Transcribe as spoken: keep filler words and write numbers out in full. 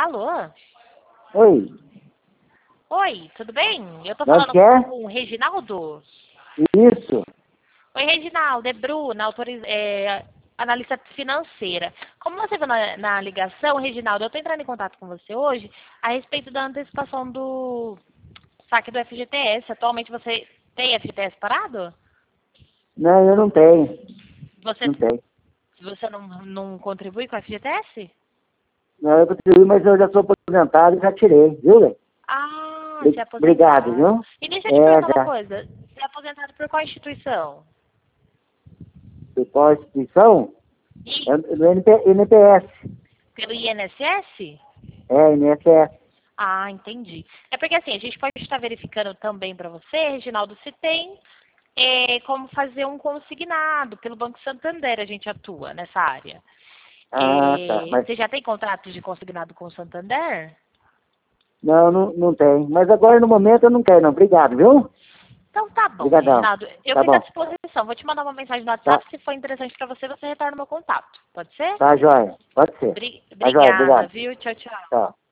Alô? Oi. Oi, tudo bem? Eu tô Não falando quer? com o Reginaldo. Isso. Oi, Reginaldo, é Bruna, autoriz... é, analista financeira. Como você viu na, na ligação, Reginaldo, eu tô entrando em contato com você hoje a respeito da antecipação do saque do F G T S. Atualmente você tem F G T S parado? Não, eu não tenho. Você, Não tenho. você não, não contribui com o F G T S? Não, eu contribuí, mas eu já sou aposentado e já tirei, viu, Lê? Ah, você é Obrigado, aposentado. viu? E deixa eu te É, perguntar uma já. coisa. Você é aposentado por qual instituição? Por qual instituição? E É do N P, N P S. pelo I N S S? É, N S S. Ah, entendi. É porque assim, a gente pode estar verificando também para você, Reginaldo, se tem é, como fazer um consignado. Pelo Banco Santander a gente atua nessa área. Ah, tá. É, Mas você já tem contrato de consignado com o Santander? não, não, não tem. Mas agora no momento eu não quero, não. Obrigado, viu? Então tá bom, Obrigadão. Reginaldo. Eu Tá fico à bom. disposição. Vou te mandar uma mensagem no Tá, WhatsApp. Se for interessante para você, você retorna o meu contato. Pode ser? tá, joia. Pode ser. Bri- Tá, joia. Obrigada, Obrigado. viu? Tchau, tchau. Tchau.